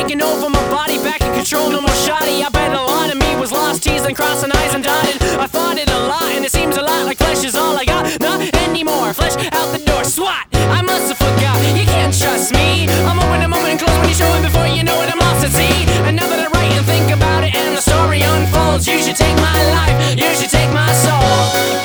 taking over my body, back in control, no more shoddy. I bet a lot of me was lost, teasing, crossing eyes and dotted. I fought it a lot, and it seems a lot like flesh is all I got. Not anymore, flesh out the door, swat. I must have forgot, you can't trust me. I'm open a moment and close when you show it. Before you know it, I'm lost at sea. And now that I write and think about it, and the story unfolds, you should take my life, you should take my soul.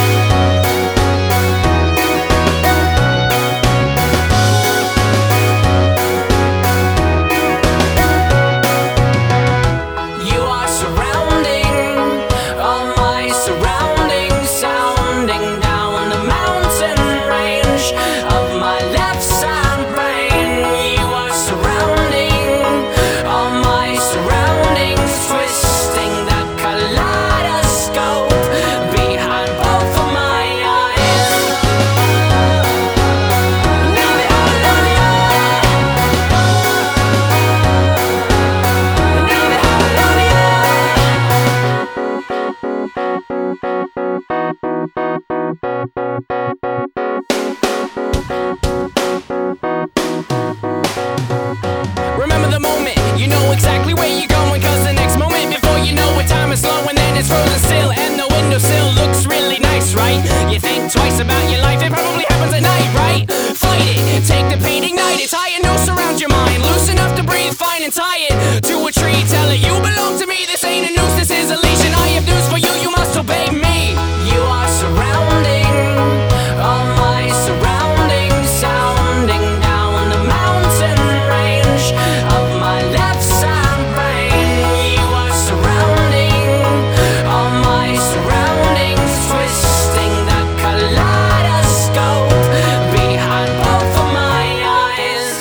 You know exactly where you're going, cause the next moment before you know it, time is slow and then it's frozen still. And the windowsill looks really nice, right? You think twice about your life, it probably happens at night, right? Fight it, take the pain, ignite it, tie a noose around your mind, loose enough to breathe fine and tie it to a tree. Tell it you belong to me, this ain't a noose, this is a leash, and I have news for you, you must obey me. You are surrounding all my surroundings, sounding down the mountain range of my left side brain. You are surrounding all my surroundings, twisting the kaleidoscope behind both of my eyes.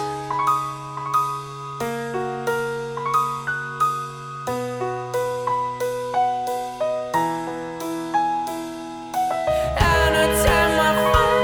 Anytime I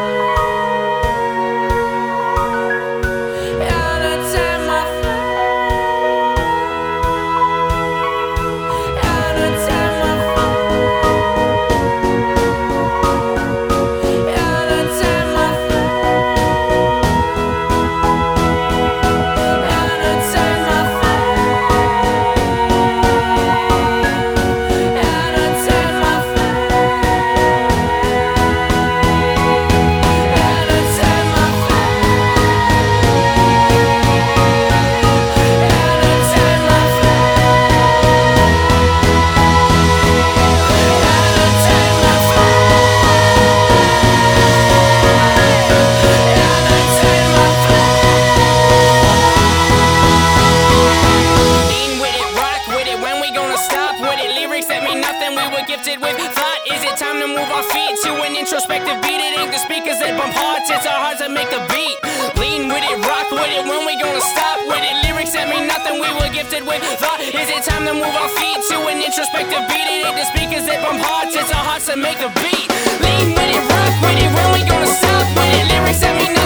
gifted with thought. Is it time to move our feet to an introspective beat? It ain't the speakers that bump hearts, it's our hearts that make the beat. Lean with it, rock with it, when we gonna stop with it? Lyrics that mean nothing, we were gifted with thought. Is it time to move our feet to an introspective beat? It ain't the speakers that bump hearts, it's our hearts that make the beat. Lean with it, rock with it, when we gonna stop with it? Lyrics that mean nothing.